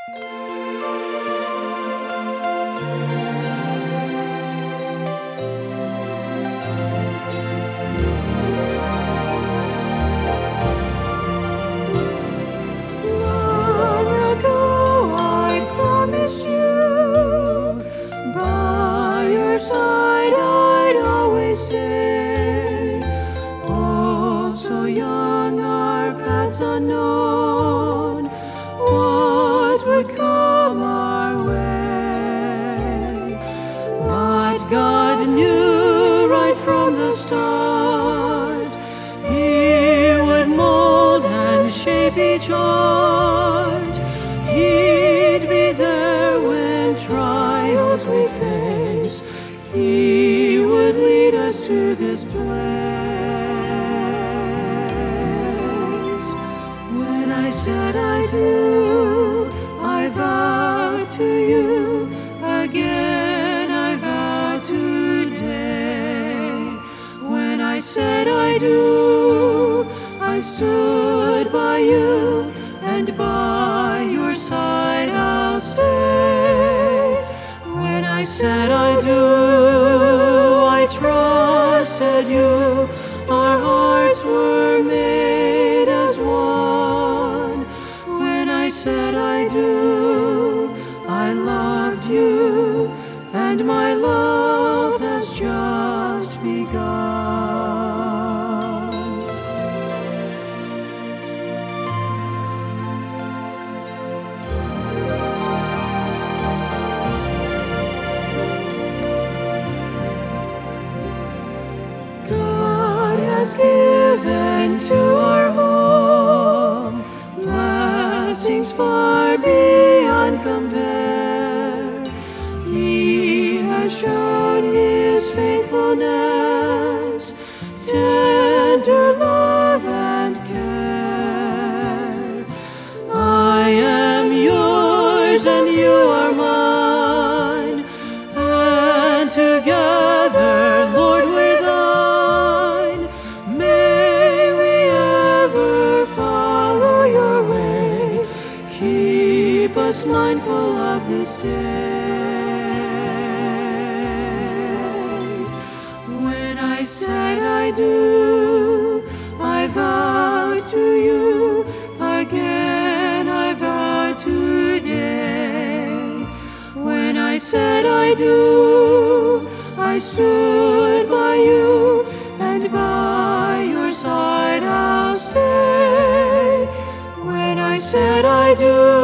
Long ago I promised you, by your side I'd always stay. Oh, so young, our paths unknown, what would come our way? But God knew right from the start He would mold and shape each heart. He'd be there when trials we face. He would lead us to this place. When I said I do, I vowed to you. Again I vow today. When I said I do, I stood by you, and by your side I'll stay. When I said I do, I trusted you. Our hearts were made as one. When I said I do, I loved you, and my love has just begun. God has given to our home blessings far beyond compare. He has shown His faithfulness, tender love and care. I am yours and you are mine, and together, Lord, we're thine. May we ever follow your way. Keep us mindful of this day. When I said I do, I vowed to you. Again I vow today. When I said I do, I stood by you, and by your side I'll stay. When I said I do,